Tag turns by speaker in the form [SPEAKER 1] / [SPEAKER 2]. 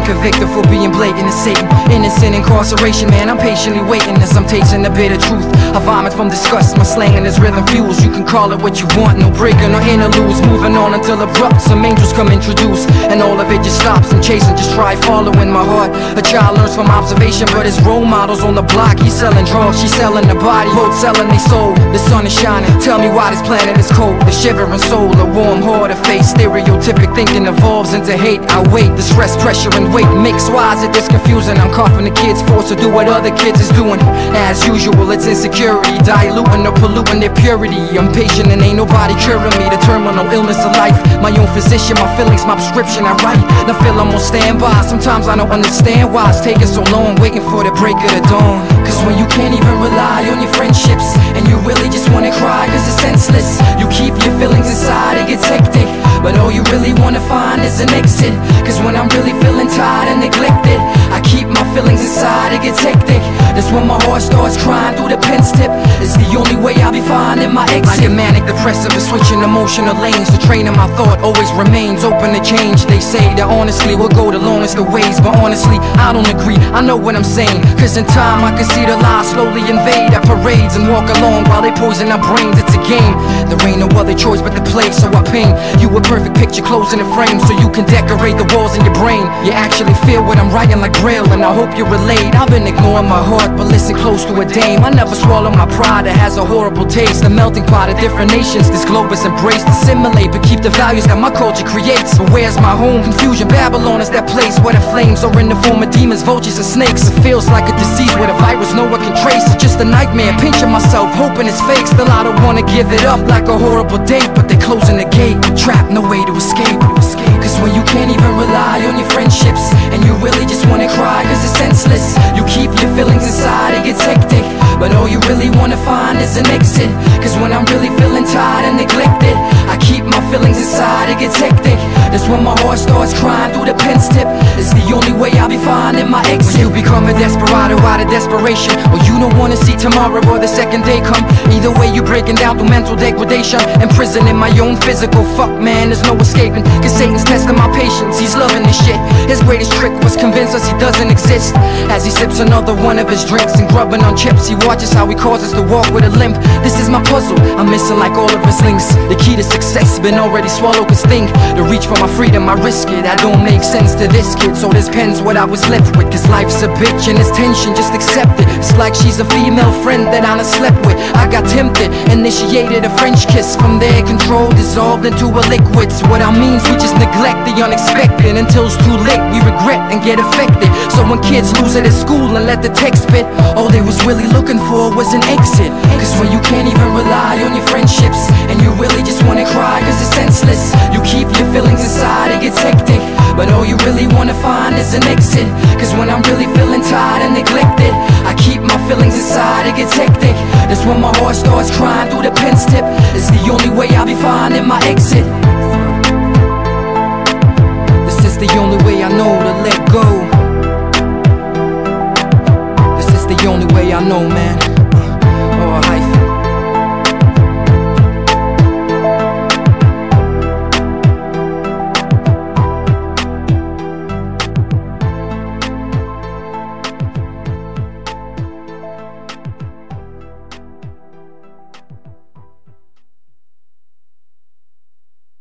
[SPEAKER 1] convicted for being blatant as Satan. Innocent incarceration, man, I'm patiently waiting as I'm tasting the bitter truth. I vomit from disgust, my slang and this rhythm fuels. You can call it what you want, no breaking or interludes. Moving on until abrupt, some angels come introduce, and all of it just stops. I'm chasing, just try following my heart. A child learns from observation, but his role models on the block. He's selling drugs, she's selling the body, both selling they soul. The sun is shining, tell me why this planet is cold. The shivering soul, a warm heart, a face. Stereotypic thinking evolves into hate. I wait, the stress, pressure, and weight mix. Why is it this confusing? I'm coughing the kids, forced to do what other kids is doing. As usual, it's insecurity, diluting or polluting their purity. I'm patient and ain't nobody curing me. The terminal illness of life, my own physician, my feelings, my prescription. I write, I feel I'm on standby. Sometimes I don't understand why it's taking so long, waiting for the break of the dawn. Cause when you can't even rely on your friendships, and you really just wanna cry cause it's senseless, you keep your feelings inside, it gets hectic. But all you really wanna find is an exit. Cause when I'm really feeling tired and neglected, I keep my feelings inside, it gets hectic. That's when my heart starts crying through the pen's tip. It's the only way I'll be finding my exit. Like a manic depressive is switching emotional lanes. The train of my thought always remains open to change. They say that honestly will go the longest of ways, but honestly I don't agree, I know what I'm saying. Cause in time I can see the lies slowly invade our parades and walk along while they poison our brains. It's a game, there ain't no other choice but to play, so I paint you a perfect picture closing the frame, so you can decorate the walls in your brain. You actually feel what I'm writing like Braille, and I hope you relate. I've been ignoring my heart, but listen close to a dame. I never swallow my pride, it has a horrible taste. The melting pot of different nations, this globe is embraced. Assimilate, but keep the values that my culture creates. But where's my home? Confusion, Babylon is that place where the flames are in the form of demons, vultures, and snakes. It feels like a disease where the virus no one can trace. It's just a nightmare, pinching myself, hoping it's fake. Still I don't wanna give it up like a horrible date, but they're closing the gate. Trapped, no way to escape. Cause when you can't even rely on your friendships, and you really just wanna cry cause it's senseless, you keep your feelings inside, it gets hectic. But all you really wanna find is an exit. Cause when I'm really feeling tired and neglected, I keep my feelings inside, it gets hectic. That's when my heart starts crying through the pen's tip. It's the only way I'll be finding my exit. When you become a desperado out of desperation, or you don't wanna see tomorrow or the second day come. Either way you breaking down through mental degradation, imprisoning my own physical. Fuck man, there's no escaping. Cause Satan's testing my patience, he's loving this shit. His greatest trick was convince us he doesn't exist. As he sips another one of his drinks and grubbing on chips, he watches how he causes to walk with a limp. This is my puzzle, I'm missing like all of his links. The key to success been already swallowed cause think to reach for my freedom, I risk it. That don't make sense to this kid, so this pen's what I was left with. Cause life's a bitch and it's tension, just accept it. It's like she's a female friend that I done slept with. I got tempted, initiated a French kiss. From there control dissolved into a liquid. So what I mean is we just neglect the unexpected until it's too late, we regret and get affected. So when kids lose it at school and let the text spit, all they was really looking for was an exit. Cause when you can't even rely on your friendships, and you really just wanna cry cause it's senseless, you keep your feelings inside, it gets hectic. But all you really wanna find is an exit. Cause when I'm really feeling tired and neglected, I keep my feelings inside, it gets hectic. That's when my heart starts crying through the pen's tip. It's the only way I'll be finding my exit. This is the only way I know to let go. This is the only way I know, man.